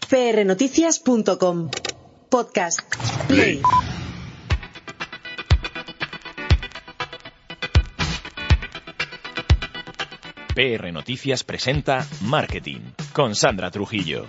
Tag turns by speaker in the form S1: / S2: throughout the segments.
S1: prnoticias.com. Podcast Play.
S2: PR Noticias presenta Marketing con Sandra Trujillo.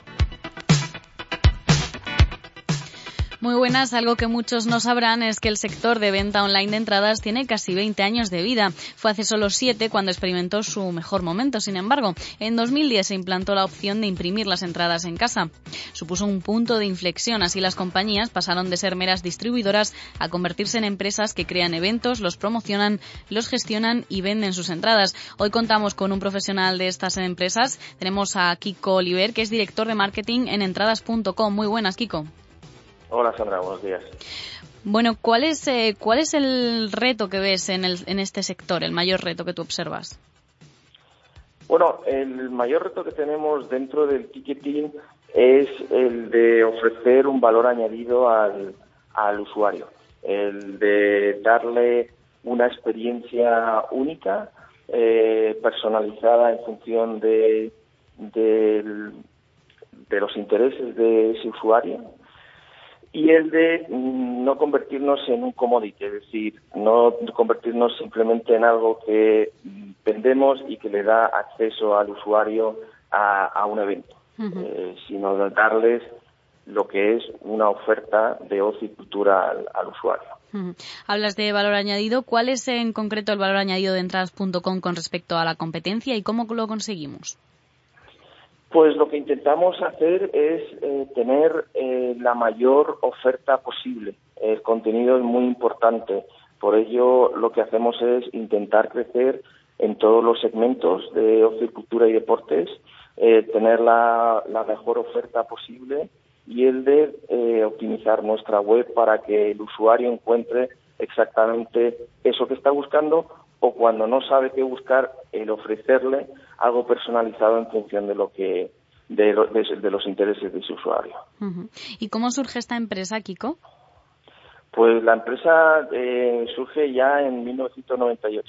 S3: Muy buenas. Algo que muchos no sabrán es que el sector de venta online de entradas tiene casi 20 años de vida. Fue hace solo 7 cuando experimentó su mejor momento. Sin embargo, en 2010 se implantó la opción de imprimir las entradas en casa. Supuso un punto de inflexión. Así las compañías pasaron de ser meras distribuidoras a convertirse en empresas que crean eventos, los promocionan, los gestionan y venden sus entradas. Hoy contamos con un profesional de estas empresas. Tenemos a Kiko Oliver, que es director de marketing en entradas.com. Muy buenas, Kiko.
S4: Hola Sandra, buenos días.
S3: Bueno, ¿cuál es el reto que ves en este sector, el mayor reto que tú observas?
S4: Bueno, el mayor reto que tenemos dentro del ticketing es el de ofrecer un valor añadido al usuario, el de darle una experiencia única, personalizada en función de los intereses de ese usuario. Y el de no convertirnos en un commodity, es decir, no convertirnos simplemente en algo que vendemos y que le da acceso al usuario a un evento, sino darles lo que es una oferta de ocio y cultura al usuario.
S3: Hablas de valor añadido. ¿Cuál es en concreto el valor añadido de entradas.com con respecto a la competencia y cómo lo conseguimos?
S4: Pues lo que intentamos hacer es tener la mayor oferta posible. El contenido es muy importante. Por ello, lo que hacemos es intentar crecer en todos los segmentos de ocio, cultura y deportes, tener la mejor oferta posible y el de optimizar nuestra web para que el usuario encuentre exactamente eso que está buscando, o cuando no sabe qué buscar, el ofrecerle algo personalizado en función de los intereses de su usuario.
S3: ¿Y cómo surge esta empresa, Kiko?
S4: Pues la empresa surge ya en 1998.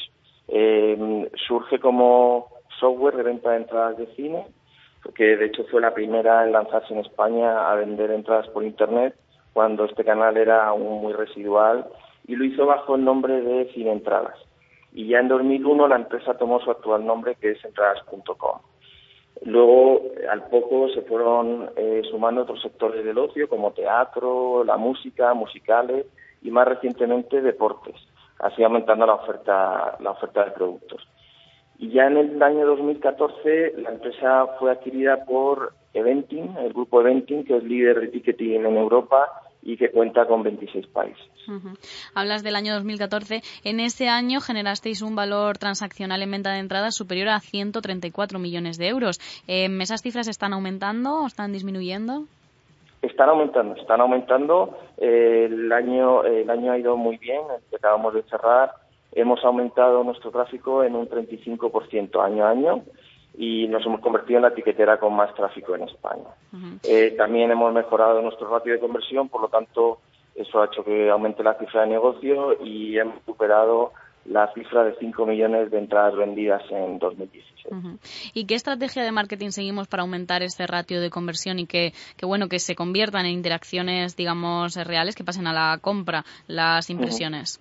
S4: Surge como software de venta de entradas de cine, que de hecho fue la primera en lanzarse en España a vender entradas por Internet, cuando este canal era aún muy residual, y lo hizo bajo el nombre de Cine Entradas. Y ya en 2001 la empresa tomó su actual nombre, que es entradas.com. Luego, al poco, se fueron sumando otros sectores del ocio, como teatro, la música, musicales y más recientemente deportes, así aumentando la oferta de productos. Y ya en el año 2014 la empresa fue adquirida por Eventim, el grupo Eventim, que es líder de ticketing en Europa y que cuenta con 26 países.
S3: Hablas del año 2014. En ese año generasteis un valor transaccional en venta de entradas superior a 134 millones de euros. ¿Esas cifras están aumentando o están disminuyendo?
S4: Están aumentando. El año ha ido muy bien, el que acabamos de cerrar. Hemos aumentado nuestro tráfico en un 35% año a año y nos hemos convertido en la tiquetera con más tráfico en España. También hemos mejorado nuestro ratio de conversión, por lo tanto, eso ha hecho que aumente la cifra de negocio y hemos superado la cifra de 5 millones de entradas vendidas en 2016.
S3: ¿Y qué estrategia de marketing seguimos para aumentar este ratio de conversión y que se conviertan en interacciones, digamos, reales, que pasen a la compra las impresiones?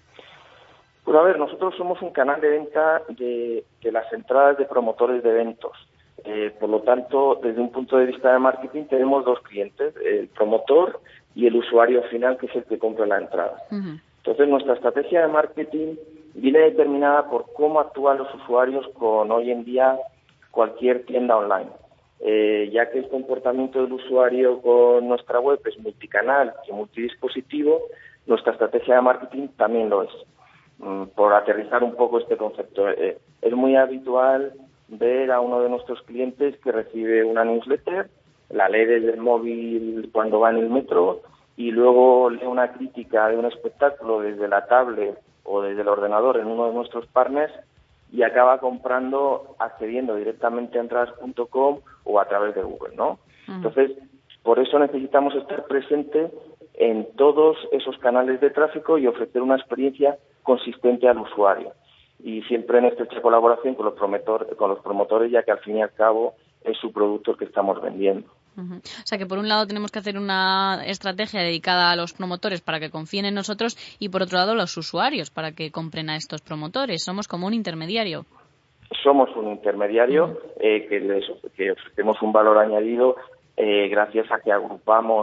S4: Pues a ver, nosotros somos un canal de venta de las entradas de promotores de eventos. Por lo tanto, desde un punto de vista de marketing tenemos dos clientes, el promotor y el usuario final, que es el que compra la entrada. Entonces, nuestra estrategia de marketing viene determinada por cómo actúan los usuarios con hoy en día cualquier tienda online. Ya que el comportamiento del usuario con nuestra web es multicanal y multidispositivo, nuestra estrategia de marketing también lo es. Por aterrizar un poco este concepto, es muy habitual ver a uno de nuestros clientes que recibe una newsletter, la lee desde el móvil cuando va en el metro y luego lee una crítica de un espectáculo desde la tablet o desde el ordenador en uno de nuestros partners y acaba accediendo directamente a entradas.com o a través de Google, ¿no? Entonces, por eso necesitamos estar presentes en todos esos canales de tráfico y ofrecer una experiencia consistente al usuario. Y siempre en estrecha colaboración con los promotores, ya que al fin y al cabo es su producto el que estamos vendiendo.
S3: O sea que por un lado tenemos que hacer una estrategia dedicada a los promotores para que confíen en nosotros y por otro lado los usuarios para que compren a estos promotores. Somos como un intermediario.
S4: Somos un intermediario que ofrecemos un valor añadido gracias a que agrupamos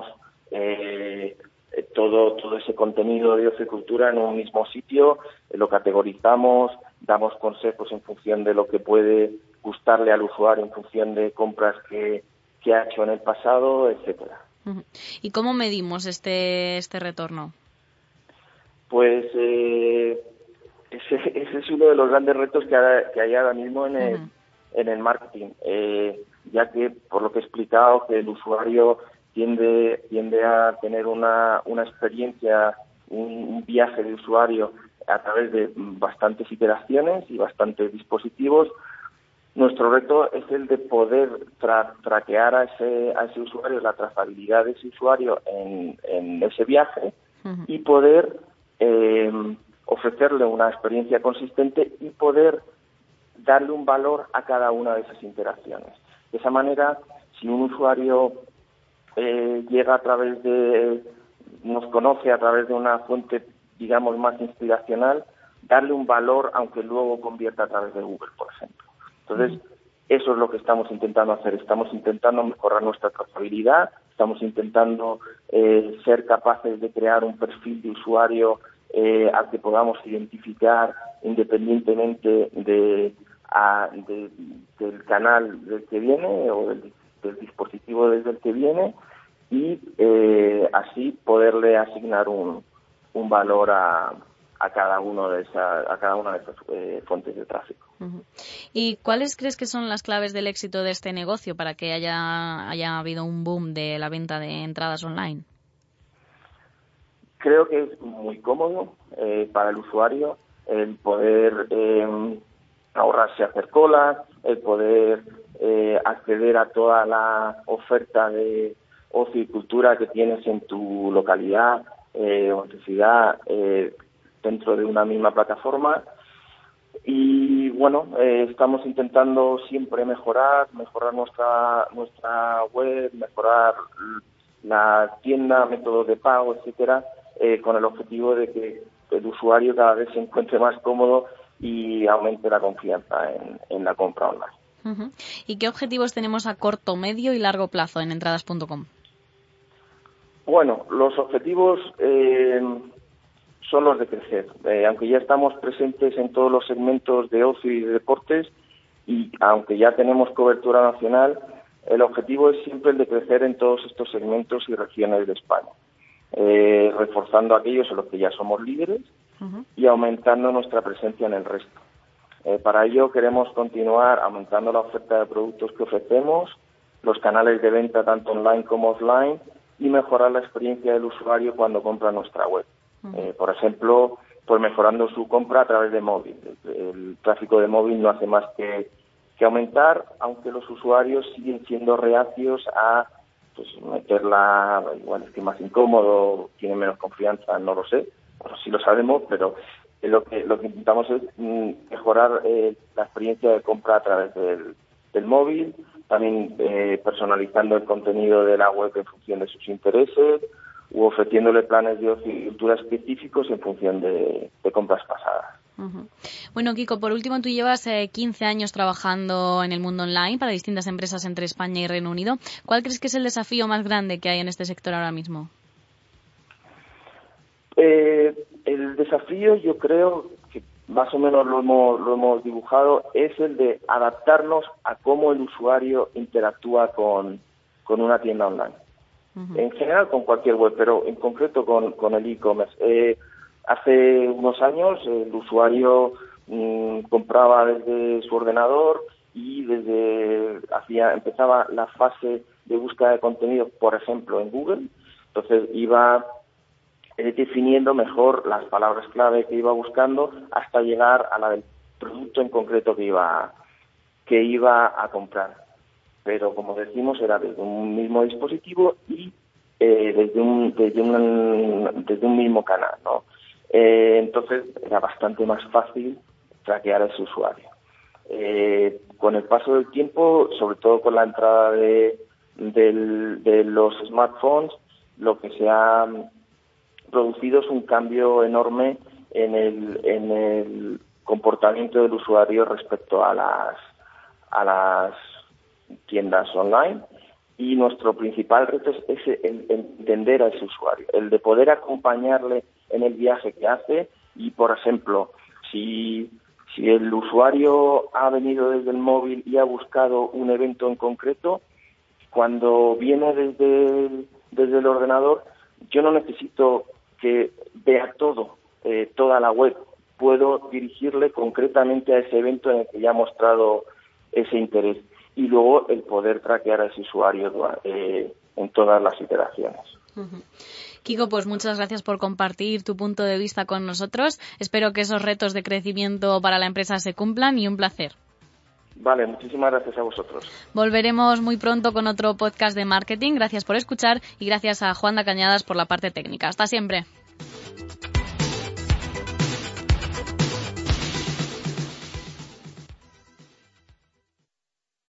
S4: todo ese contenido de ocio y cultura en un mismo sitio, lo categorizamos, damos consejos en función de lo que puede gustarle al usuario, en función de compras que ha hecho en el pasado, etcétera.
S3: ¿Y cómo medimos este retorno?
S4: Pues ese es uno de los grandes retos que hay ahora mismo en el marketing, ya que, por lo que he explicado, que el usuario tiende a tener una experiencia, un viaje de usuario a través de bastantes iteraciones y bastantes dispositivos. Nuestro reto es el de poder traquear a ese usuario, la trazabilidad de ese usuario en ese viaje y poder ofrecerle una experiencia consistente y poder darle un valor a cada una de esas interacciones. De esa manera, si un usuario llega nos conoce a través de una fuente, digamos, más inspiracional, darle un valor, aunque luego convierta a través de Google, por ejemplo. Entonces, eso es lo que estamos intentando hacer. Estamos intentando mejorar nuestra trazabilidad, estamos intentando ser capaces de crear un perfil de usuario al que podamos identificar independientemente del canal del que viene o del dispositivo desde el que viene y así poderle asignar un valor a cada una de esas fuentes de tráfico.
S3: ¿Y cuáles crees que son las claves del éxito de este negocio para que haya habido un boom de la venta de entradas online?
S4: Creo que es muy cómodo para el usuario el poder ahorrarse hacer colas, el poder acceder a toda la oferta de ocio y cultura que tienes en tu localidad o en tu ciudad dentro de una misma plataforma. Y bueno, estamos intentando siempre mejorar nuestra web, mejorar la tienda, métodos de pago, etcétera, con el objetivo de que el usuario cada vez se encuentre más cómodo y aumente la confianza en la compra online.
S3: ¿Y qué objetivos tenemos a corto, medio y largo plazo en entradas.com?
S4: Bueno, los objetivos son los de crecer. Aunque ya estamos presentes en todos los segmentos de ocio y de deportes y aunque ya tenemos cobertura nacional, el objetivo es siempre el de crecer en todos estos segmentos y regiones de España, reforzando aquellos en los que ya somos líderes y aumentando nuestra presencia en el resto. Para ello queremos continuar aumentando la oferta de productos que ofrecemos, los canales de venta tanto online como offline y mejorar la experiencia del usuario cuando compra nuestra web. Por ejemplo, pues mejorando su compra a través de móvil. El tráfico de móvil no hace más que aumentar, aunque los usuarios siguen siendo reacios a meterla, igual es que más incómodo, tienen menos confianza, no lo sé, bueno, sí lo sabemos, pero lo que intentamos es mejorar la experiencia de compra a través del móvil, también personalizando el contenido de la web en función de sus intereses, u ofreciéndole planes de ocio y cultura específicos en función de compras pasadas.
S3: Bueno, Kiko, por último, tú llevas 15 años trabajando en el mundo online para distintas empresas entre España y Reino Unido. ¿Cuál crees que es el desafío más grande que hay en este sector ahora mismo?
S4: El desafío, yo creo que más o menos lo hemos dibujado, es el de adaptarnos a cómo el usuario interactúa con una tienda online. En general con cualquier web, pero en concreto con el e-commerce. Hace unos años el usuario compraba desde su ordenador y empezaba la fase de búsqueda de contenido, por ejemplo, en Google. Entonces iba definiendo mejor las palabras clave que iba buscando hasta llegar a la del producto en concreto que iba a comprar. Pero como decimos era desde un mismo dispositivo y desde un mismo canal, ¿no? Entonces era bastante más fácil traquear a ese usuario. Con el paso del tiempo, sobre todo con la entrada de de los smartphones, lo que se ha producido es un cambio enorme en el comportamiento del usuario respecto a las tiendas online, y nuestro principal reto es el entender a ese usuario, el de poder acompañarle en el viaje que hace. Y, por ejemplo, si el usuario ha venido desde el móvil y ha buscado un evento en concreto, cuando viene desde el ordenador, yo no necesito que vea toda la web. Puedo dirigirle concretamente a ese evento en el que ya ha mostrado ese interés, y luego el poder traquear a ese usuario en todas las iteraciones.
S3: Uh-huh. Kiko, pues muchas gracias por compartir tu punto de vista con nosotros. Espero que esos retos de crecimiento para la empresa se cumplan, y un placer.
S4: Vale, muchísimas gracias a vosotros.
S3: Volveremos muy pronto con otro podcast de marketing. Gracias por escuchar y gracias a Juanda Cañadas por la parte técnica. Hasta siempre.